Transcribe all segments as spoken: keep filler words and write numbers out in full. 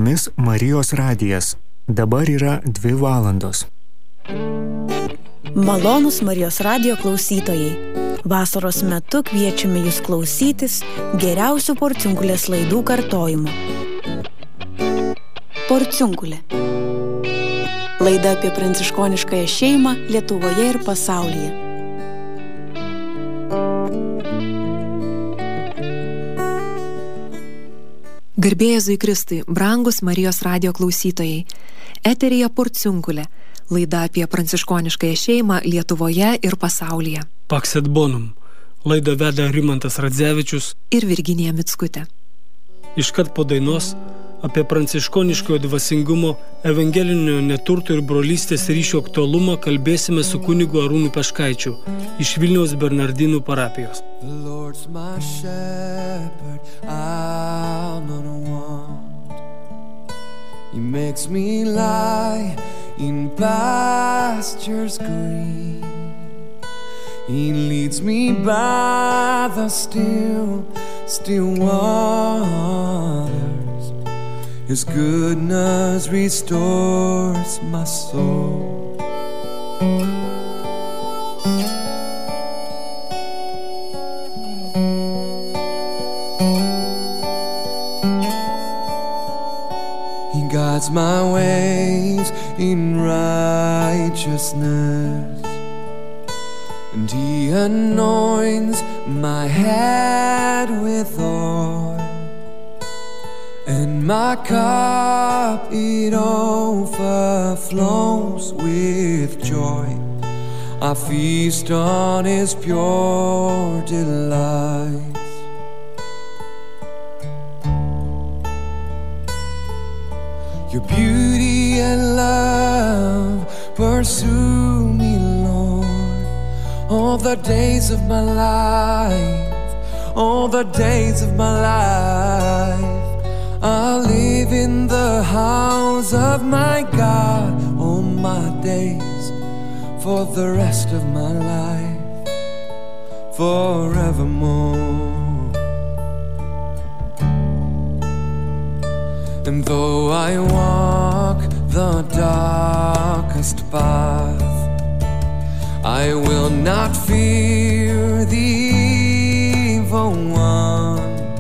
jumis Marijos radijas. Dabar yra dvi valandos. Malonūs Marijos radijo klausytojai. Vasaros metu kviečiame jūs klausytis geriausių Porciunkulės laidų kartojimų. Porciunkulė. Laida apie pranciškoniškąją šeimą Lietuvoje ir pasaulyje. Garbė Jėzui Kristui, brangus Marijos radijo klausytojai. Eteryje Porciunkulė, laida apie pranciškoniškąją šeimą Lietuvoje ir pasaulyje. Pax et bonum. Laidą veda Rimantas Radzevičius ir Virginija Mickutė. Iškart po dainos apie pranciškoniškojo dvasingumo, evangelinio neturto ir brolystės ryšio aktualumą kalbėsime su kunigu Arūnu Peškaičiu iš Vilniaus Bernardinų parapijos. The Lord's my shepherd, I'll not want. He makes me lie in pastures green. He leads me by the still, still waters. His goodness restores my soul. He guides my ways in righteousness, and He anoints my head with oil. And my cup, it overflows with joy. I feast on His pure delights. Your beauty and love pursue me, Lord, all the days of my life, all the days of my life. I'll live in the house of my God all my days, for the rest of my life, forevermore. And though I walk the darkest path, I will not fear the evil one.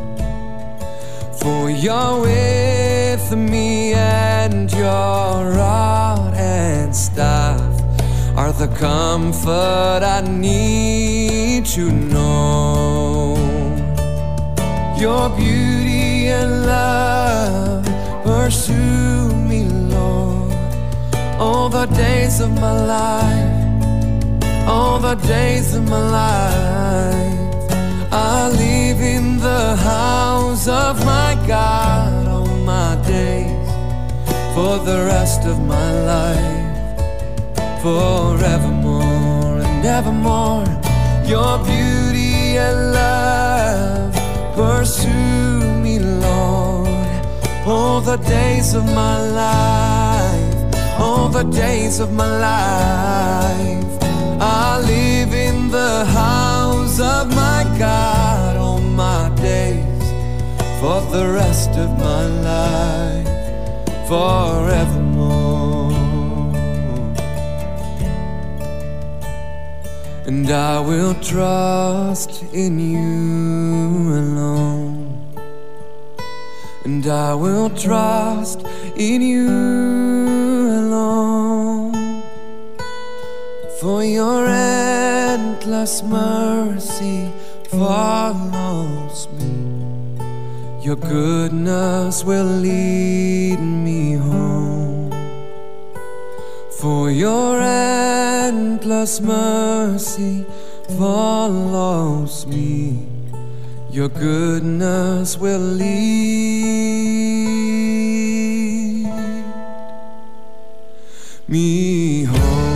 For you're with me, and your rod and staff are the comfort I need to know. Your beauty and love pursue me, Lord, all the days of my life, all the days of my life. I live in the house of my God all my days, for the rest of my life, forevermore and evermore. Your beauty and love pursue me, Lord, all the days of my life, all the days of my life. I live in the house of my God all my days, for the rest of my life, forevermore. And I will trust in you alone, and I will trust in you alone. For your endless mercy follows me, your goodness will lead me home. For your endless mercy follows me, your goodness will lead me home.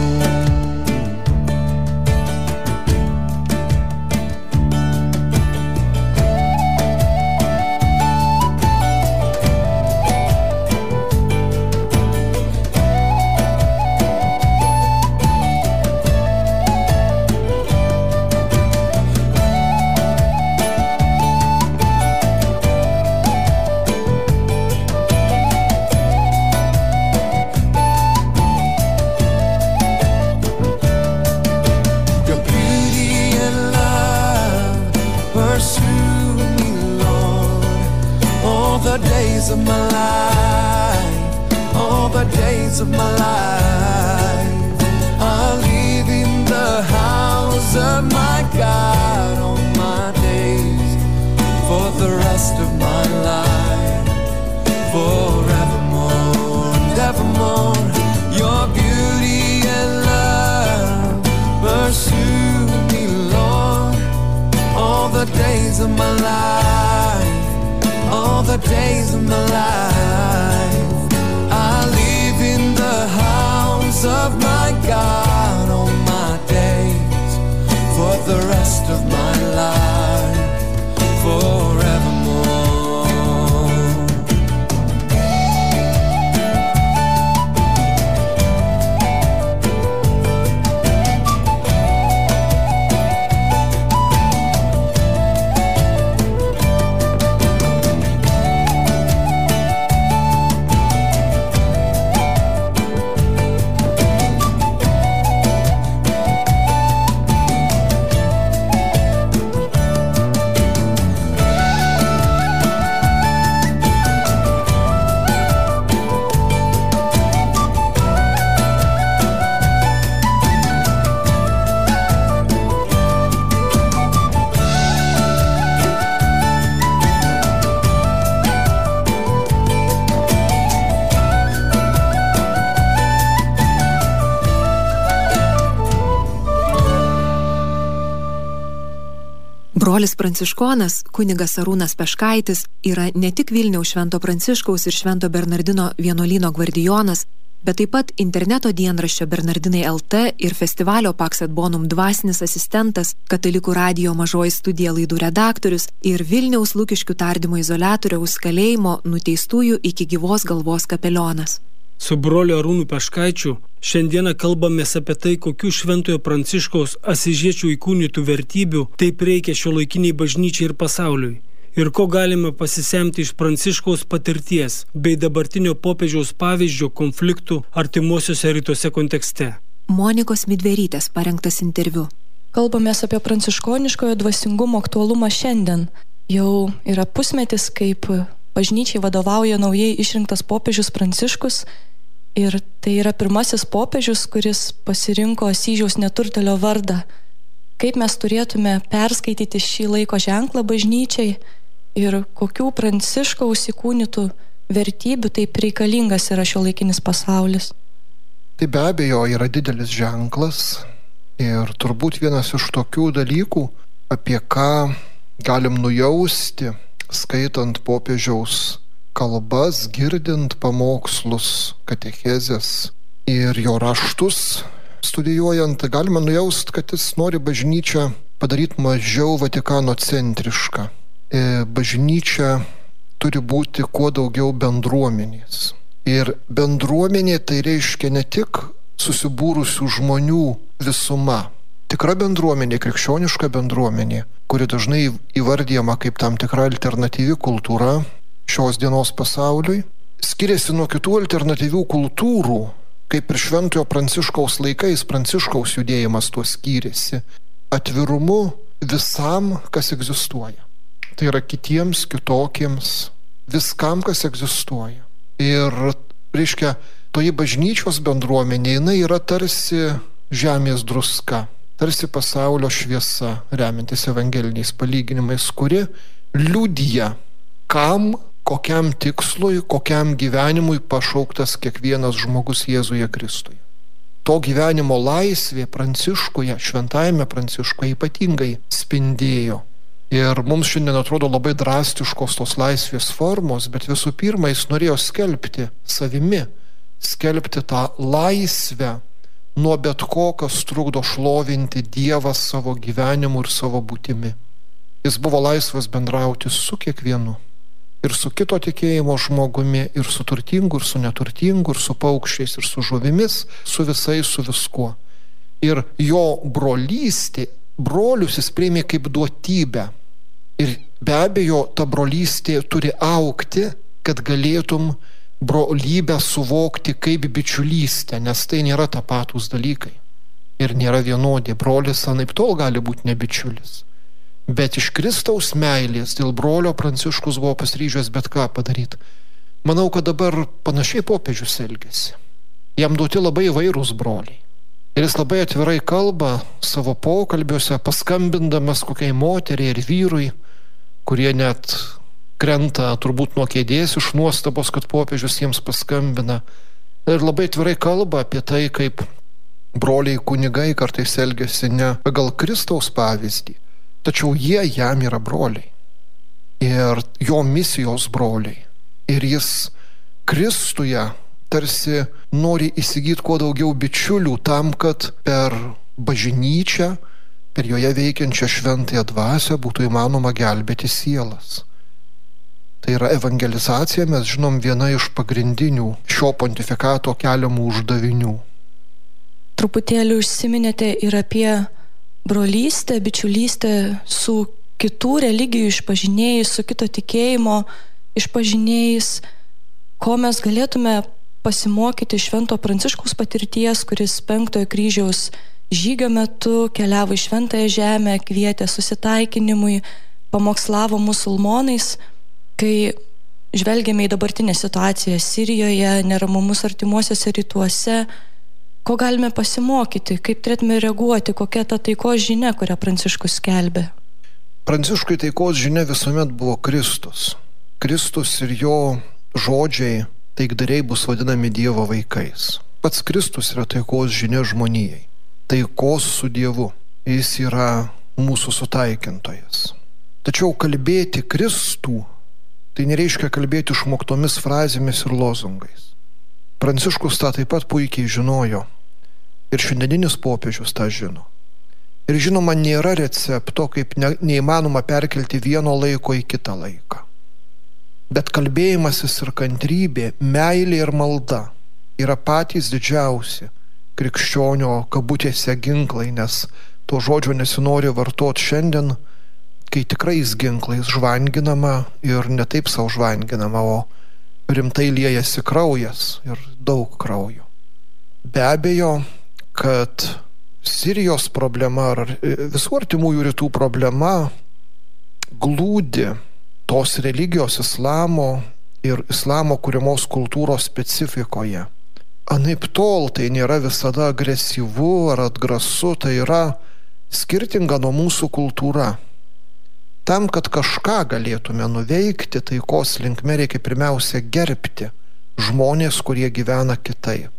days of my life. I'll live in the house of my God all my days, for the rest of my life, forevermore and evermore. Your beauty and love pursue me, Lord, all the days of my life, all the days of my life. I live in the house of my God all my days, for the rest of my life, forevermore. Brolis pranciškonas, kunigas Arūnas Peškaitis, yra ne tik Vilniaus Švento Pranciškaus ir Švento Bernardino vienuolyno gvardijonas, bet taip pat interneto dienraščio Bernardinai L T ir festivalio Pax et Bonum dvasinis asistentas, Katalikų radijo Mažoji studija laidų redaktorius ir Vilniaus Lukiškių tardymo izoliatoriaus kalėjimo nuteistųjų iki gyvos galvos kapelionas. Su broliu Arūnu Peškaičiu šiandieną kalbamės apie tai, kokių Šventojo Pranciškaus Asyžiečių įkūnytų vertybių taip reikia šiuolaikiniai bažnyčiai ir pasauliui, ir ko galime pasisemti iš Pranciškaus patirties bei dabartinio popiežiaus pavyzdžio konfliktų artimuosiuose rytuose kontekste. Monikos Midverytės parengtas interviu. Kalbamės apie pranciškoniškojo dvasingumo aktualumą šiandien. Jau yra pusmetis, kaip bažnyčiai vadovauja naujai išrinktas popiežius Pranciškus, ir tai yra pirmasis popiežius, kuris pasirinko Asyžiaus neturtelio vardą. Kaip mes turėtume perskaityti šį laiko ženklą bažnyčiai ir kokių Pranciškaus įkūnytų vertybių taip reikalingas yra šiuolaikinis pasaulis? Tai be abejo yra didelis ženklas ir turbūt vienas iš tokių dalykų, apie ką galim nujausti, skaitant popiežiaus kalbas, girdint pamokslus, katechezes ir jo raštus studijuojant, galima nujaust, kad jis nori bažnyčią padaryti mažiau Vatikano centrišką. Bažnyčia turi būti kuo daugiau bendruomenės. Ir bendruomenė tai reiškia ne tik susibūrusių žmonių visuma. Tikra bendruomenė, krikščioniška bendruomenė, kuri dažnai įvardyjama kaip tam tikra alternatyvi kultūra šios dienos pasauliui, skiriasi nuo kitų alternatyvių kultūrų, kaip ir Šventojo Pranciškaus laikais Pranciškaus judėjimas tuo skyrėsi, atvirumu visam, kas egzistuoja. Tai yra kitiems, kitokiems, viskam, kas egzistuoja. Ir, reiškia, toji bažnyčios bendruomenė, jinai yra tarsi žemės druska, tarsi pasaulio šviesa, remiantis evangeliniais palyginimais, kuri liudija, kam, kokiam tikslui, kokiam gyvenimui pašauktas kiekvienas žmogus Jėzuje Kristuje. To gyvenimo laisvė Pranciškuje, šventajame Pranciškuje ypatingai spindėjo. Ir mums šiandien atrodo labai drastiškos tos laisvės formos, bet visų pirma jis norėjo skelbti savimi, skelbti tą laisvę nuo bet ko, kas trukdo šlovinti Dievą savo gyvenimu ir savo būtimi. Jis buvo laisvas bendrauti su kiekvienu. Ir su kito tikėjimo žmogumi, ir su turtingu, ir su neturtingu, ir su paukščiais, ir su žuvimis, su visais, su viskuo. Ir jo brolystė, brolius jis priėmė kaip duotybę. Ir be abejo, ta brolystė turi augti, kad galėtum brolybę suvokti kaip bičiulystę, nes tai nėra tapatūs dalykai. Ir nėra vienodi. Brolis anaip tol gali būti nebičiulis. Bet iš Kristaus meilės dėl brolio Pranciškus buvo pasiryžęs bet ką padaryti. Manau, kad dabar panašiai popiežius elgiasi. Jam duoti labai įvairūs broliai. Ir jis labai atvirai kalba savo pokalbiuose, paskambindamas kokiai moteriai ir vyrui, kurie net krenta turbūt nuo kėdės iš nuostabos, kad popiežius jiems paskambina. Ir labai atvirai kalba apie tai, kaip broliai kunigai kartais elgiasi ne pagal Kristaus pavyzdį, tačiau jie jam yra broliai. Ir jo misijos broliai. Ir jis Kristuje tarsi nori įsigyti kuo daugiau bičiulių tam, kad per bažnyčią, per joje veikiančią šventąją dvasią būtų įmanoma gelbėti sielas. Tai yra evangelizacija, mes žinom, viena iš pagrindinių šio pontifikato keliamų uždavinių. Truputėlį užsiminėte ir apie brolystę, bičiulystę su kitų religijų išpažinėjais, su kito tikėjimo išpažinėjais, ko mes galėtume pasimokyti Švento Pranciškaus patirties, kuris penktojo kryžiaus žygio metu keliavo į Šventąją žemę, kvietė susitaikinimui, pamokslavo musulmonais, kai žvelgiame į dabartinę situaciją Sirijoje, neramumus artimuosiuose rytuose, ko galime pasimokyti, kaip turėtume reaguoti, kokia ta taikos žinia, kurią Pranciškus skelbė. Pranciškui taikos žinia visuomet buvo Kristus. Kristus ir jo žodžiai, taikdariai bus vadinami Dievo vaikais. Pats Kristus yra taikos žinia žmonijai. Taikos su Dievu. Jis yra mūsų sutaikintojas. Tačiau kalbėti Kristų, tai nereiškia kalbėti išmoktomis frazėmis ir lozungais. Pranciškus tą taip pat puikiai žinojo. Ir šiandieninis popiežius tą žino. Ir žinoma, nėra recepto, kaip ne, neįmanoma perkelti vieno laiko į kitą laiką. Bet kalbėjimasis ir kantrybė, meilė ir malda yra patys didžiausi krikščionio kabutėse ginklai, nes to žodžio nesinori vartoti šiandien, kai tikrais ginklais žvanginama ir ne taip savo žvanginama, o rimtai liejasi kraujas ir daug kraujo. Be abejo, kad Sirijos problema ar visų artimųjų rytų problema glūdi tos religijos islamo ir islamo kūrimos kultūros specifikoje. Anaip tol tai nėra visada agresyvu ar atgrasu, tai yra skirtinga nuo mūsų kultūra. Tam, kad kažką galėtume nuveikti, taikos linkme reikia pirmiausia gerbti žmonės, kurie gyvena kitaip.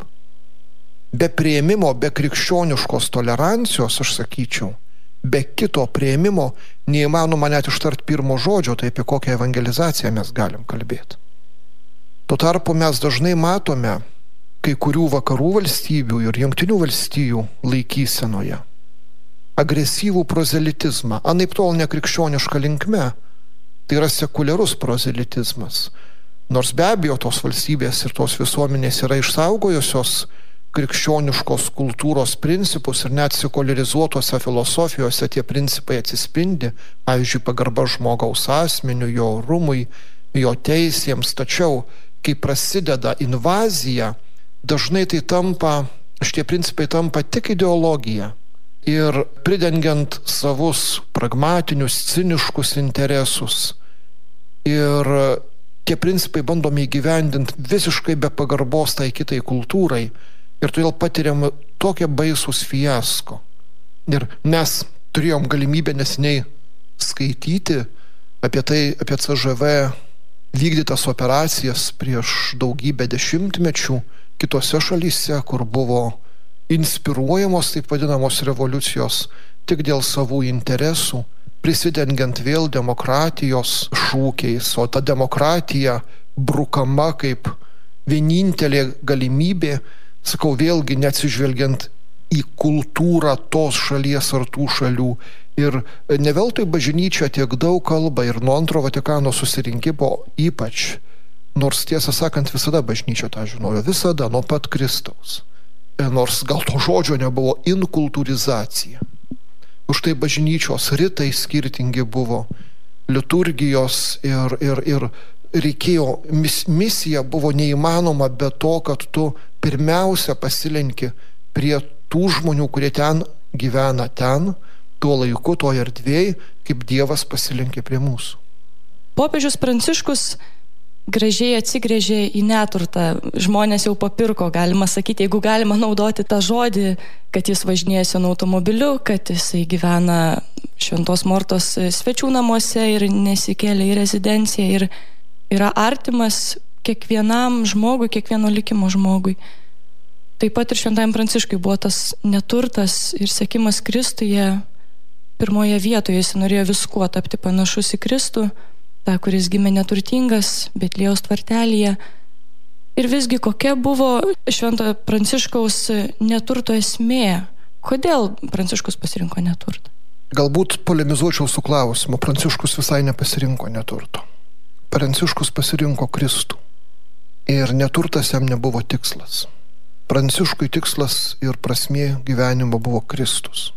Be priėmimo, be krikščioniškos tolerancijos, aš sakyčiau, be kito priėmimo neįmanoma net ištart pirmo žodžio, tai apie kokią evangelizaciją mes galim kalbėti. Tuo tarpu mes dažnai matome kai kurių vakarų valstybių ir jungtinių valstijų laikysenoje agresyvų prozelitizmą, anaip tol nekrikščioniška linkme, tai yra sekuliarus prozelitizmas. Nors be abejo tos valstybės ir tos visuomenės yra išsaugojusios krikščioniškos kultūros principus ir net sekuliarizuotose filosofijose tie principai atsispindi, pavyzdžiui, pagarba žmogaus asmeniu, jo orumui, jo teisėms, tačiau kai prasideda invazija, dažnai tai tampa, šitie principai tampa tik ideologija ir pridengiant savus pragmatinius, ciniškus interesus. Ir tie principai bandomi įgyvendinti visiškai be pagarbos tai kitai kultūrai. Ir todėl patiriam tokią baisūs fiasko. Ir mes turėjom galimybę neseniai skaityti apie tai, apie C Ž V vykdytas operacijas prieš daugybę dešimtmečių kitose šalyse, kur buvo inspiruojamos taip vadinamos revoliucijos tik dėl savų interesų, prisidengiant vėl demokratijos šūkiais, o ta demokratija brukama kaip vienintelė galimybė, sakau, vėlgi neatsižvelgiant į kultūrą tos šalies ar tų šalių. Ir ne veltui bažnyčia tiek daug kalba ir nuo antro Vatikano susirinkimo ypač, nors tiesą sakant visada bažnyčia tą žinojo, visada nuo pat Kristaus. Nors gal to žodžio nebuvo, inkultūrizacija. Už tai bažnyčios ritai skirtingi buvo, liturgijos ir, ir, ir reikėjo, mis, misija buvo neįmanoma be to, kad tu pirmiausia pasilenki prie tų žmonių, kurie ten gyvena ten, tuo laiku, toje erdvėje, kaip Dievas pasilenkė prie mūsų. Popiežius Pranciškus gražiai atsigrėžė į neturtą. Žmonės jau papirko, galima sakyti, jeigu galima naudoti tą žodį, kad jis važinėja senu automobiliu, kad jisai gyvena Šventos Mortos svečių namuose ir nesikėlė į rezidenciją ir yra artimas kiekvienam žmogui, kiekvieno likimo žmogui. Taip pat ir Šventajam Pranciškui buvo tas neturtas ir sekimas Kristuje pirmoje vietoje. Jis norėjo viskuo tapti panašus į Kristų, tą, kuris gimė neturtingas Betliejaus tvartelyje. Ir visgi kokia buvo Šventojo Pranciškaus neturto esmė? Kodėl Pranciškus pasirinko neturtą? Galbūt polemizuočiau su klausimu. Pranciškus visai nepasirinko neturto. Pranciškus pasirinko Kristų. Ir neturtas jam nebuvo tikslas. Pranciškui tikslas ir prasmė gyvenimo buvo Kristus.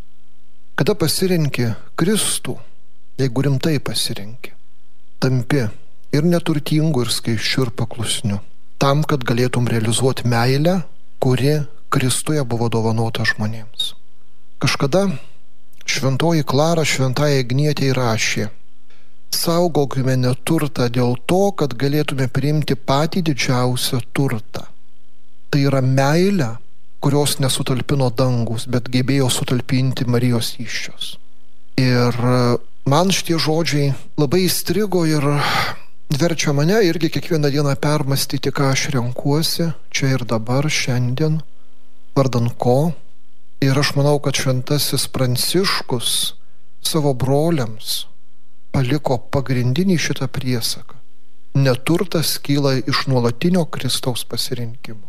Kada pasirinki Kristų, jeigu rimtai pasirinki, tampi ir neturtingu, ir skaisčiu, ir paklusniu, tam, kad galėtum realizuoti meilę, kuri Kristuje buvo dovanota žmonėms. Kažkada šventoji Klara šventajai Agnietei rašė: saugokime neturtą dėl to, kad galėtume priimti patį didžiausią turtą. Tai yra meilė, kurios nesutalpino dangus, bet gebėjo sutalpinti Marijos įsčios. Ir man šitie žodžiai labai įstrigo ir verčia mane irgi kiekvieną dieną permastyti, ką aš renkuosi čia ir dabar, šiandien, vardan ko. Ir aš manau, kad šventasis Pranciškus savo broliams paliko pagrindinį šitą priesaką. Neturtas kyla iš nuolatinio Kristaus pasirinkimo.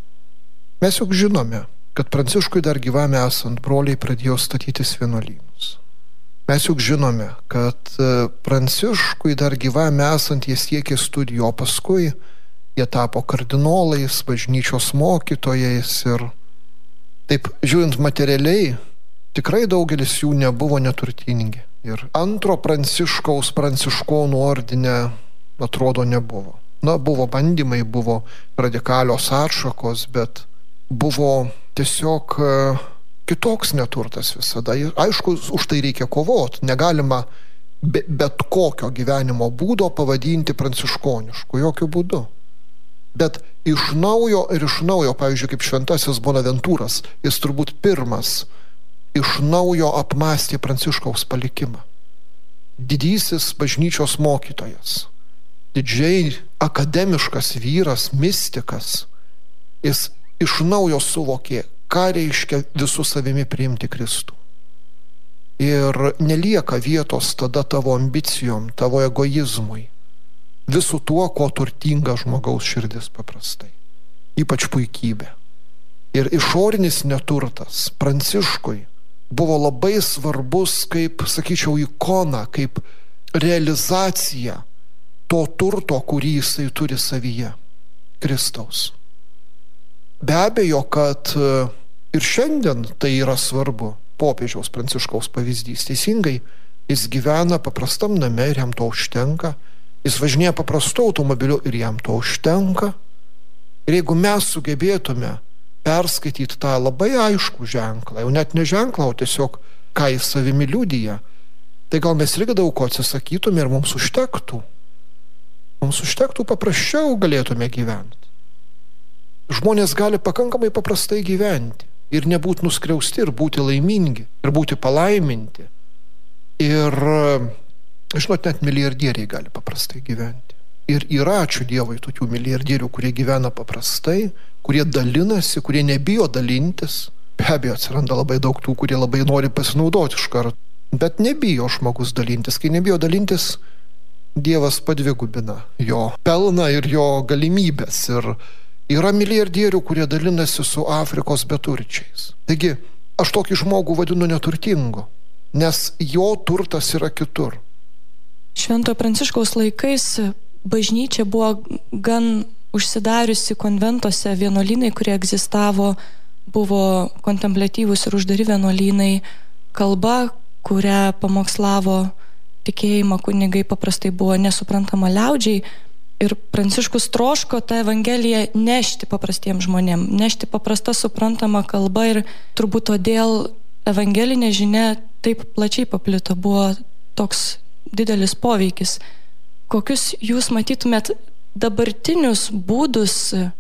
Mes juk žinome, kad Pranciškui dar gyvame esant broliai pradėjo statytis vienuolynus. Mes juk žinome, kad Pranciškui dar gyvame esant jie siekė studijų, o paskui jie tapo kardinolais, bažnyčios mokytojais ir taip žiūrint materialiai, tikrai daugelis jų nebuvo neturtingi. Ir antro Pranciškaus pranciškonų ordine atrodo nebuvo. Na, buvo bandymai, buvo radikalios atšakos, bet buvo tiesiog kitoks neturtas visada. Aišku, už tai reikia kovoti. Negalima be, bet kokio gyvenimo būdo pavadinti pranciškonišku, jokių būdų. Bet iš naujo ir iš naujo, pavyzdžiui, kaip šventasis Bonaventūras, jis turbūt pirmas iš naujo apmąstė Pranciškaus palikimą. Didysis bažnyčios mokytojas, didžiai akademiškas vyras, mistikas, jis iš naujo suvokė, ką reiškia visų savimi priimti Kristų. Ir nelieka vietos tada tavo ambicijom, tavo egoizmui, visų tuo, ko turtinga žmogaus širdis paprastai, ypač puikybė. Ir išorinis neturtas Pranciškui buvo labai svarbus kaip, sakyčiau, ikona, kaip realizacija to turto, kurį jisai turi savyje, Kristaus. Be abejo, kad ir šiandien tai yra svarbu, popiežiaus Pranciškaus pavyzdys. Teisingai, jis gyvena paprastam name ir jam to užtenka, jis važinėja paprastu automobiliu ir jam to užtenka. Ir jeigu mes sugebėtume perskaityti tą labai aiškų ženklą, jau net ne ženklą, o tiesiog ką jis savimi liudija, tai gal mes irgi daug ko atsisakytume ir mums užtektų. Mums užtektų, paprasčiau galėtume gyventi. Žmonės gali pakankamai paprastai gyventi ir nebūti nuskriausti, ir būti laimingi, ir būti palaiminti. Ir, žinot, net milijardieriai gali paprastai gyventi. Ir yra, ačiū Dievui, tokių milijardierių, kurie gyvena paprastai, kurie dalinasi, kurie nebijo dalintis. Be abejo, atsiranda labai daug tų, kurie labai nori pasinaudoti iš karto. Bet nebijo žmogus dalintis. Kai nebijo dalintis, Dievas padvigubina jo pelną ir jo galimybės. Ir yra milijardierių, kurie dalinasi su Afrikos beturčiais. Taigi, aš tokį žmogų vadinu neturtingu, nes jo turtas yra kitur. Šventojo Pranciškaus laikais bažnyčia buvo gan užsidariusi konventuose, vienuolynai, kurie egzistavo, buvo kontempliatyvūs ir uždari vienuolynai, kalba, kurią pamokslavo tikėjimą kunigai, paprastai buvo nesuprantama liaudžiai. Ir Pranciškus troško tą evangeliją nešti paprastiems žmonėm, nešti paprastą suprantamą kalbą ir turbūt todėl evangelinė žinia taip plačiai paplito, buvo toks didelis poveikis. Kokius jūs matytumėt dabartinius būdus,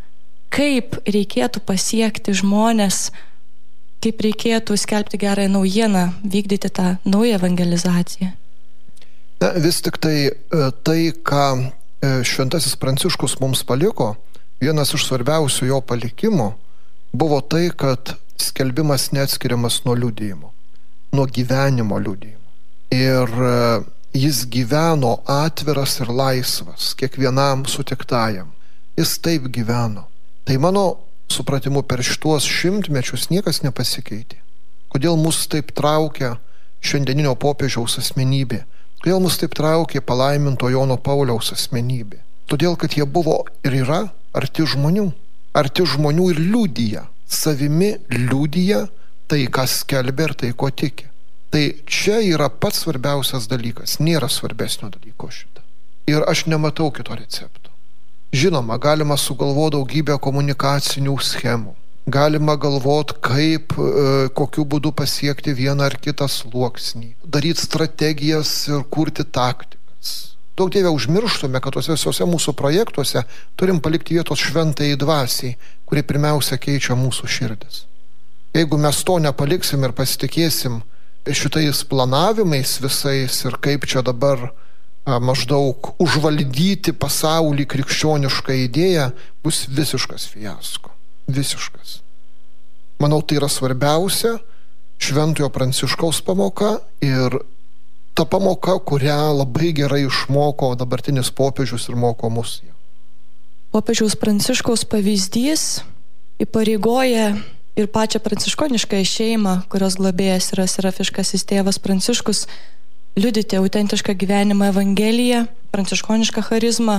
kaip reikėtų pasiekti žmonės, kaip reikėtų skelbti gerąją naujieną, vykdyti tą naują evangelizaciją? Na, vis tik tai tai, ką šventasis Pranciškus mums paliko, vienas iš svarbiausių jo palikimų buvo tai, kad skelbimas neatskiriamas nuo liudijimo, nuo gyvenimo liudijimo. Ir jis gyveno atviras ir laisvas kiekvienam sutiktajam. Jis taip gyveno. Tai mano supratimu per šituos šimtmečius niekas nepasikeitė. Kodėl mus taip traukia šiandieninio popiežiaus asmenybė? Kodėl mus taip traukė palaiminto Jono Pauliaus asmenybė? Todėl, kad jie buvo ir yra arti žmonių. Arti žmonių ir liudija. Savimi liudija tai, kas skelbia ir tai, ko tiki. Tai čia yra pats svarbiausias dalykas. Nėra svarbesnio dalyko šitą. Ir aš nematau kito recepto. Žinoma, galima sugalvoti daugybę komunikacinių schemų. Galima galvoti, kaip, e, kokiu būdu pasiekti vieną ar kitą sluoksnį. Daryti strategijas ir kurti taktikas. Daug dievė užmirštume, kad tuose visuose mūsų projektuose turim palikti vietos šventajai dvasiai, kuri pirmiausia keičia mūsų širdis. Jeigu mes to nepaliksim ir pasitikėsim šitais planavimais visais ir kaip čia dabar a, maždaug užvaldyti pasaulį krikščionišką idėją, bus visiškas fiasko. Visiškas. Manau, tai yra svarbiausia šventojo Pranciškaus pamoka ir ta pamoka, kurią labai gerai išmoko dabartinis popiežius ir moko mus. Popiežiaus Pranciškaus pavyzdys įpareigoja ir pačią pranciškoniškąją šeimą, kurios globėjas yra serafiškasis tėvas Pranciškus, liudyti autentišką gyvenimą Evangeliją, pranciškonišką charizmą.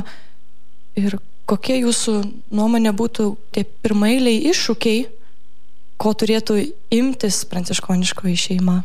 Ir kokie jūsų nuomonė būtų tie pirmaeiliai iššūkiai, ko turėtų imtis pranciškoniškoji šeima?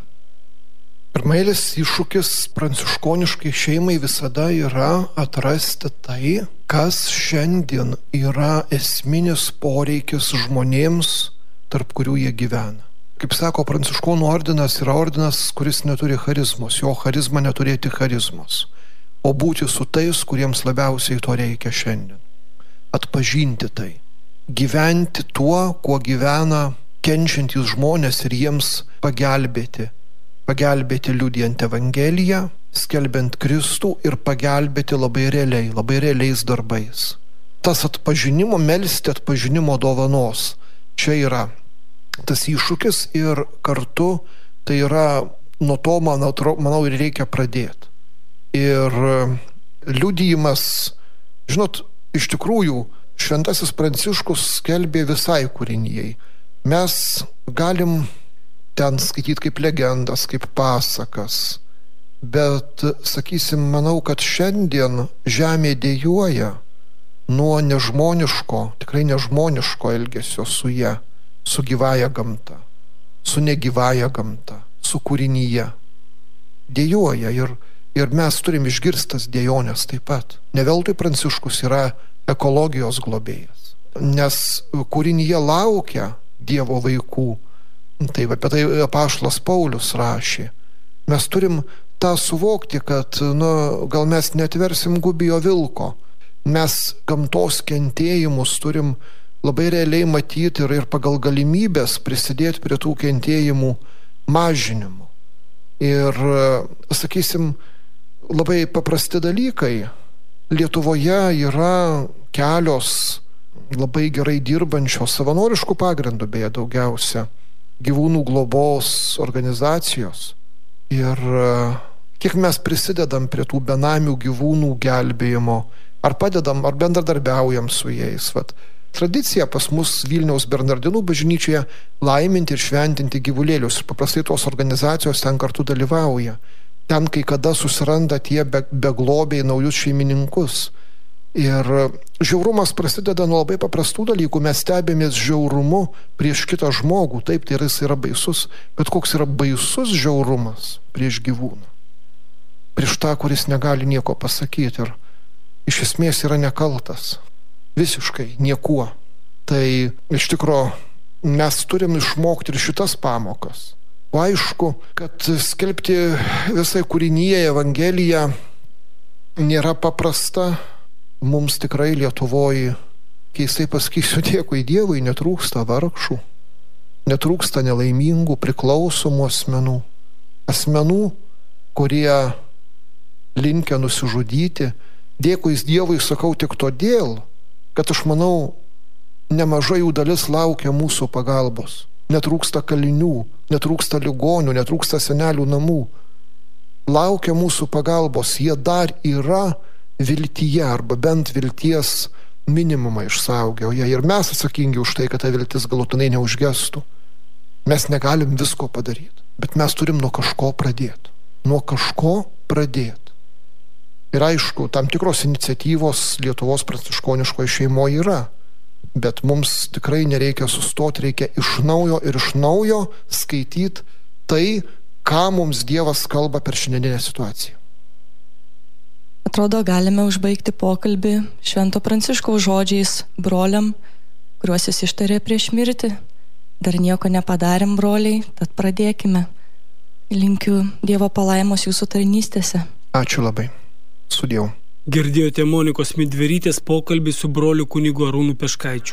Pirmaeilis iššūkis pranciškoniškai šeimai visada yra atrasti tai, kas šiandien yra esminis poreikis žmonėms, tarp kurių jie gyvena. Kaip sako, pranciškonų ordinas yra ordinas, kuris neturi charizmos. Jo charizma neturėti charizmos, o būti su tais, kuriems labiausiai to reikia šiandien. Atpažinti tai. Gyventi tuo, kuo gyvena kenčiantys žmonės ir jiems pagelbėti. Pagelbėti liudijant Evangeliją, skelbiant Kristų ir pagelbėti labai realiai, labai realiais darbais. Tas atpažinimo, melsti atpažinimo dovanos. Čia yra tas iššūkis ir kartu tai yra nuo to, manau, manau ir reikia pradėti. Ir liudijimas, žinot, iš tikrųjų, šventasis Pranciškus skelbė visai kūrinijai. Mes galim ten skaityti kaip legendas, kaip pasakas, bet, sakysim, manau, kad šiandien žemė dejuoja nuo nežmoniško, tikrai nežmoniško elgesio su ja, su gyvaja gamta, su negyvaja gamta, su kūrinyje. Dejuoja ir, ir mes turim išgirstas dejonės taip pat. Ne veltui Pranciškus yra ekologijos globėjas, nes kūrinyje laukia Dievo vaikų. Taip, apie tai apaštalas Paulius rašė. Mes turim tą suvokti, kad nu, gal mes netversim gubijo vilko. Mes gamtos kentėjimus turim labai realiai matyti ir, ir pagal galimybės prisidėti prie tų kentėjimų mažinimo. Ir, sakysim, labai paprasti dalykai. Lietuvoje yra kelios labai gerai dirbančios savanoriškų pagrindų, beje, daugiausia gyvūnų globos organizacijos. Ir kiek mes prisidedam prie tų benamių gyvūnų gelbėjimo, ar padedam, ar bendradarbiaujam su jais. Vat, tradicija pas mus Vilniaus Bernardinų bažnyčioje laiminti ir šventinti gyvulėlius. Ir paprastai tos organizacijos ten kartu dalyvauja. Ten kai kada susiranda tie beglobiai naujus šeimininkus. Ir žiaurumas prasideda nuo labai paprastų dalykų. Mes stebėmės žiaurumu prieš kitą žmogų. Taip, tai jis yra baisus. Bet koks yra baisus žiaurumas prieš gyvūną? Prieš tą, kuris negali nieko pasakyti ir iš esmės yra nekaltas. Visiškai niekuo. Tai iš tikro mes turim išmokti ir šitas pamokas. O aišku, kad skelbti visai kūrinyje Evangeliją nėra paprasta. mums tikrai Lietuvoje, keistai pasakysiu, dėkui Dievui, netrūksta vargšų, netrūksta nelaimingų, priklausomų asmenų, asmenų, kurie linkę nusižudyti. Dėkui Dievui sakau tik todėl, kad aš manau, nemažai jų dalis laukia mūsų pagalbos. Netrūksta kalinių, netrūksta ligonių, netrūksta senelių namų. Laukia mūsų pagalbos, jie dar yra viltyje, arba bent vilties minimumą išsaugė. Ir mes atsakingi už tai, kad ta viltis galutinai neužgestų. Mes negalim visko padaryti, bet mes turim nuo kažko pradėti. Nuo kažko pradėti. Ir aišku, tam tikros iniciatyvos Lietuvos pranciškoniškoje šeimoje yra, bet mums tikrai nereikia sustoti, reikia iš naujo ir iš naujo skaityti tai, ką mums Dievas kalba per šiandieninę situaciją. Atrodo, galime užbaigti pokalbį Švento Pranciškaus žodžiais broliam, kuriuos jis ištarė prieš mirtį. Dar nieko nepadarėm, broliai, tad pradėkime. Linkiu Dievo palaimos jūsų tarnystėse. Ačiū labai. Sudiev. Girdėjote Monikos Midverytės pokalbį su broliu kunigu Arūnu Peškaičiu.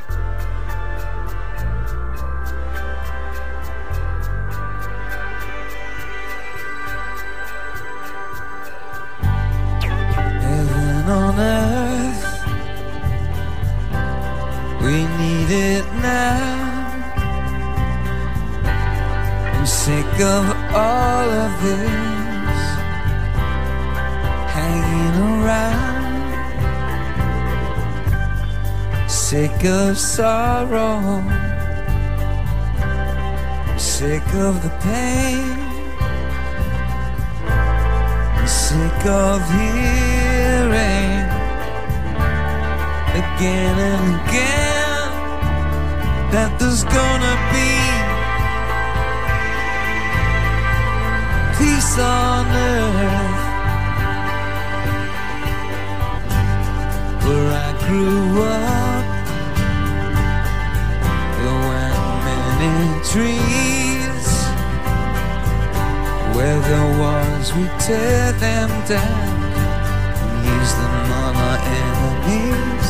Heaven on earth, we need it now. I'm sick of all of this hanging around, sick of sorrow, sick of the pain, I'm sick of hearing again and again that there's gonna be peace on earth. Where I grew up, there weren't many trees. Where there was, we tear them down and use them on our enemies.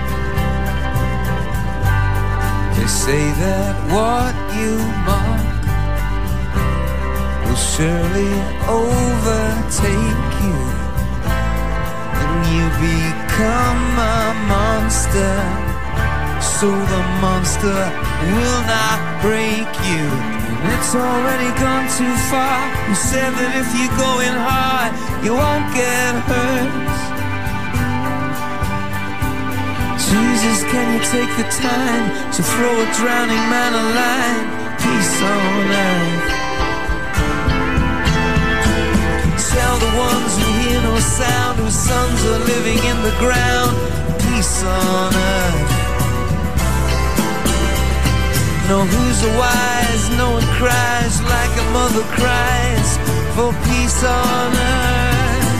They say that what you mock will surely overtake you. You become a monster, so the monster will not break you. And it's already gone too far. You said that if you're going hard, you won't get hurt. Jesus, can you take the time to throw a drowning man a line? Peace on earth. Tell the ones who hear no sound, whose sons are living in the ground, peace on earth. No, who's a wise, no one cries like a mother cries for peace on earth.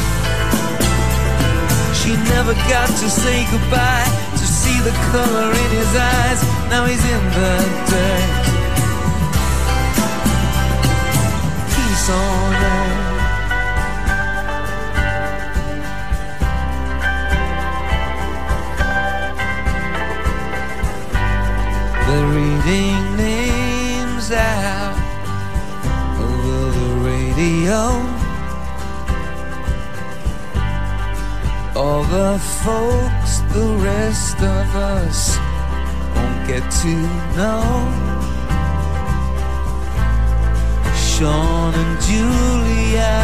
She never got to say goodbye, to see the color in his eyes. Now he's in the dirt. Peace on earth. They're reading names out over the radio. All the folks the rest of us won't get to know. Sean and Julia,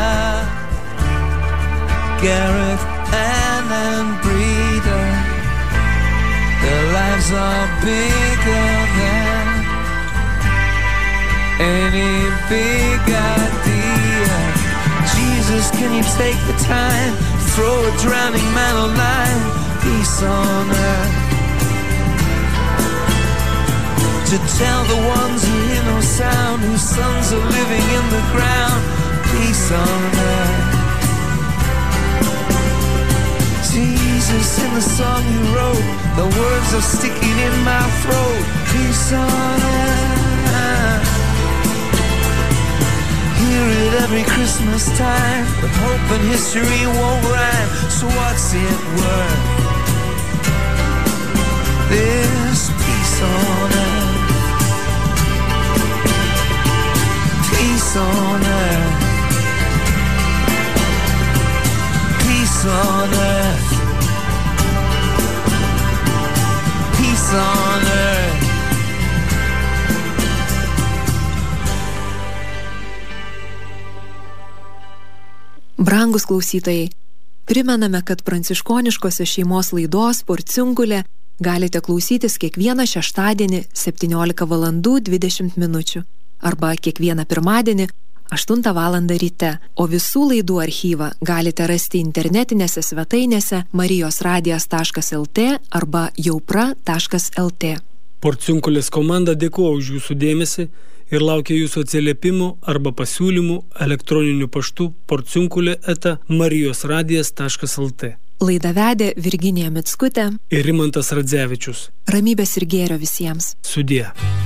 Gareth, Ann and Breda. Their lives are bigger than any big idea. Jesus, can you take the time to throw a drowning man a line? Peace on earth. To tell the ones who hear no sound, whose sons are living in the ground, peace on earth. Jesus, in the song you wrote, the words are sticking in my throat. Peace on earth. Hear it every Christmas time, but hope and history won't rhyme. So what's it worth? This peace on earth, peace on earth, peace on earth, peace on earth. Brangus klausytojai, primename, kad pranciškoniškosios šeimos laidos Porciunkulė galite klausytis kiekvieną šeštadienį septyniolika valandų dvidešimt minučių arba kiekvieną pirmadienį aštuntą valandą ryte, o visų laidų archyvą galite rasti internetinėse svetainėse marijosradijas taškas lt arba jaupra taškas lt. Porciunkulės komanda dėkoja už jūsų dėmesį ir laukia jūsų atsiliepimų arba pasiūlymų elektroniniu paštu porciunkulė eta marijosradijas taškas lt. Laidą vedė Virginija Mickutė ir Rimantas Radzevičius. Ramybės ir gėrio visiems. Sudie.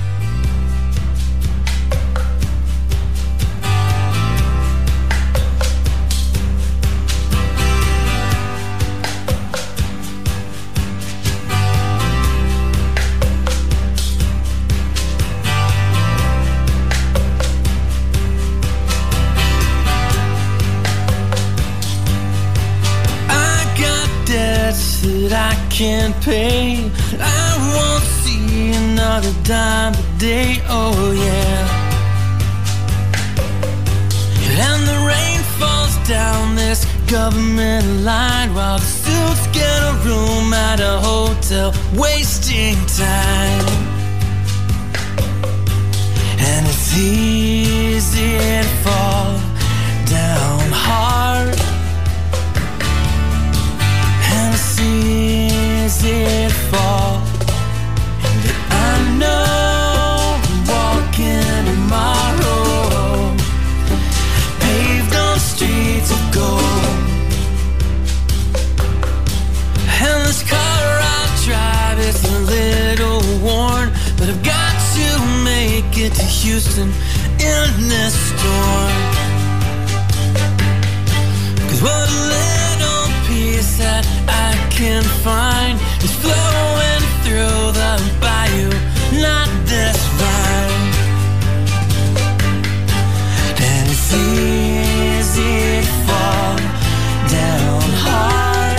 That I can't pay, I won't see another dime a day, oh yeah. And the rain falls down this government line while the suits get a room at a hotel, wasting time. And it's easy to fall down hard, sees it fall, and I know I'm walking tomorrow, paved on streets of gold. And this car I drive, it's a little worn, but I've got to make it to Houston in this storm. 'Cause what a little piece that I can find is flowing through the bayou, not this vine. And it's easy to fall down hard.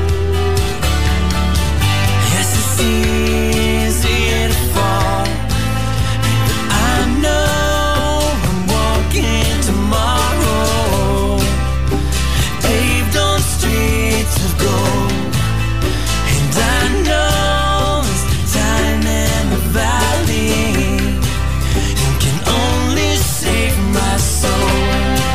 Yes, it's easy to fall, but I know I'm walking tomorrow, paved on streets of gold. I know there's time in the valley and can only save my soul.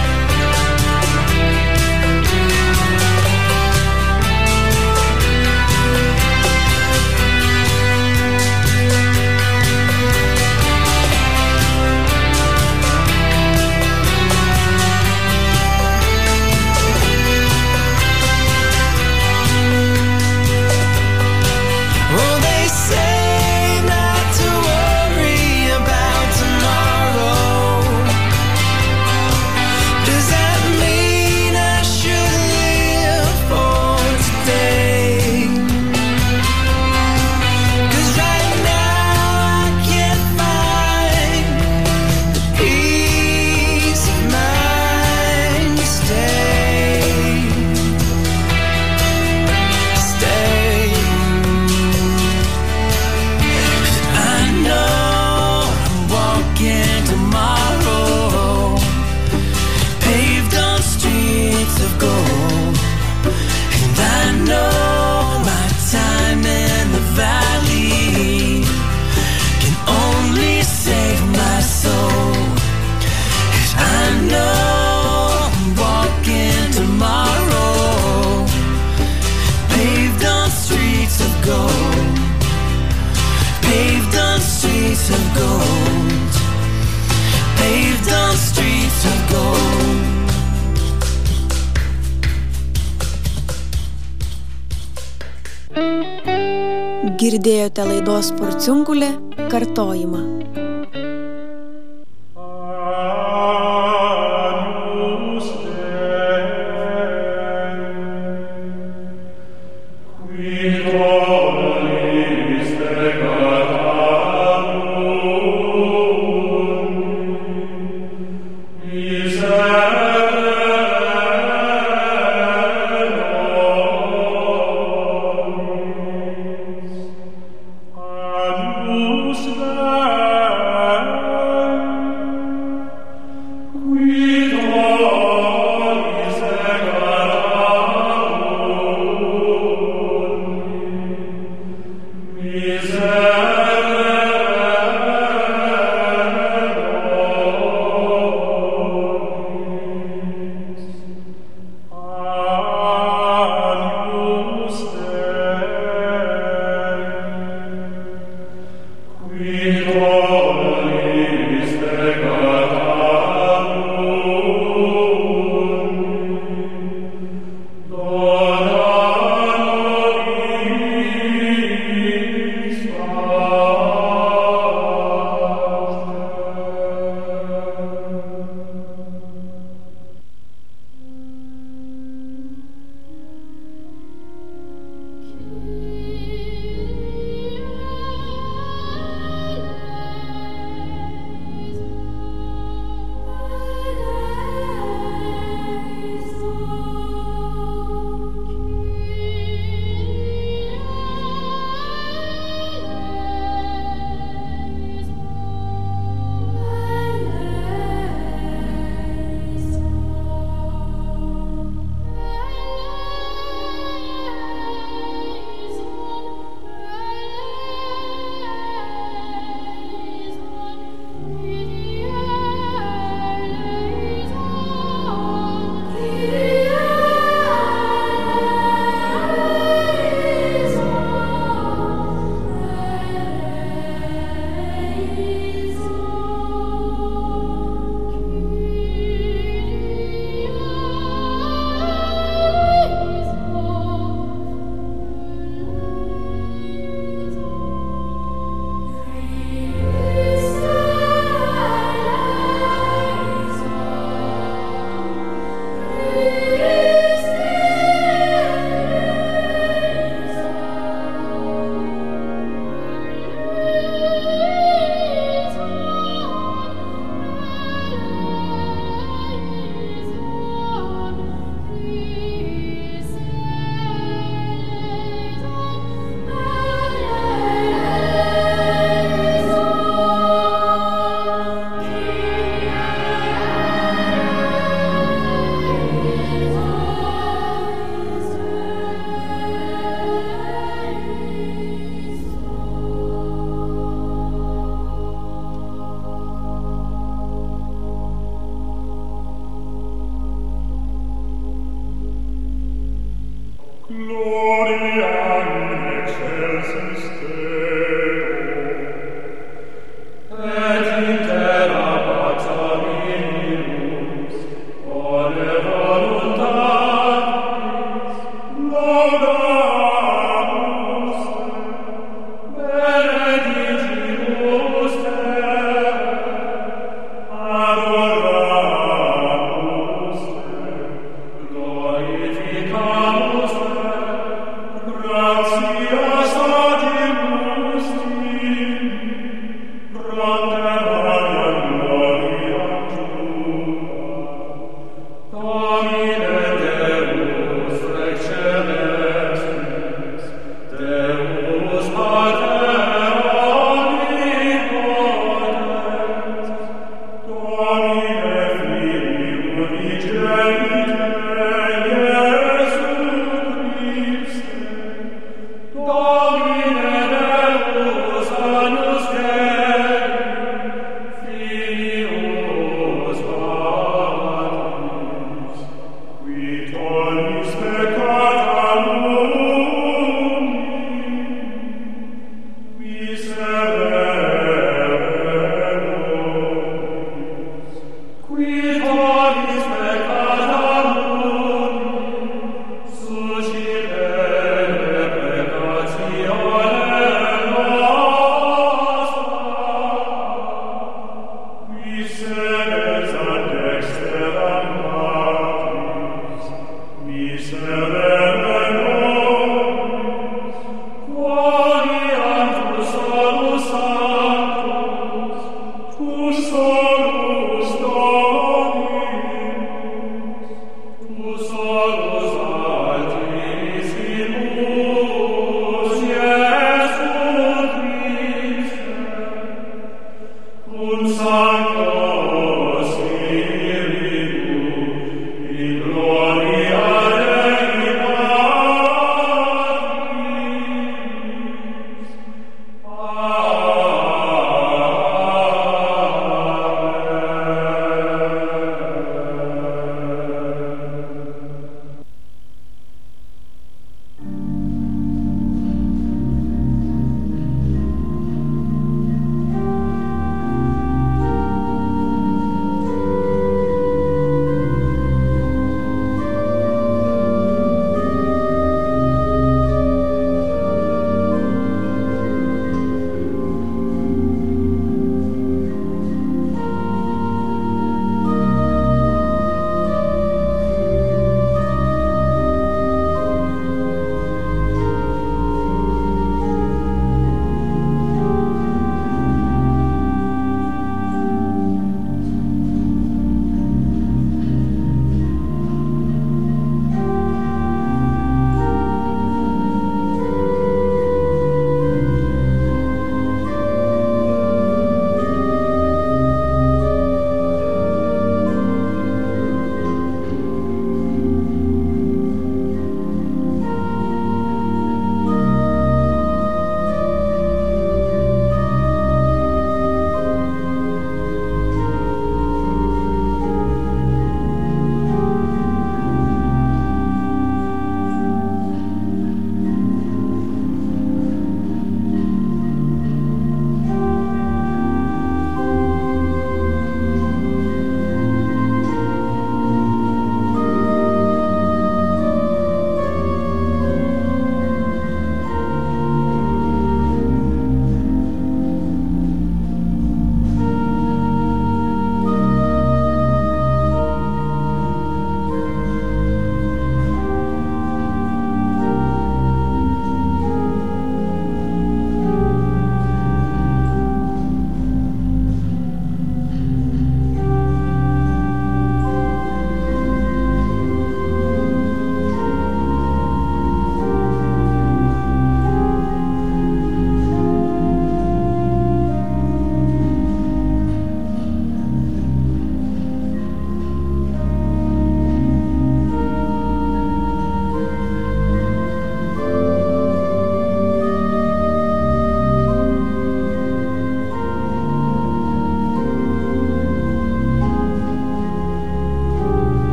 Girdėjote laidos Porciunkulė kartojimą. Amen.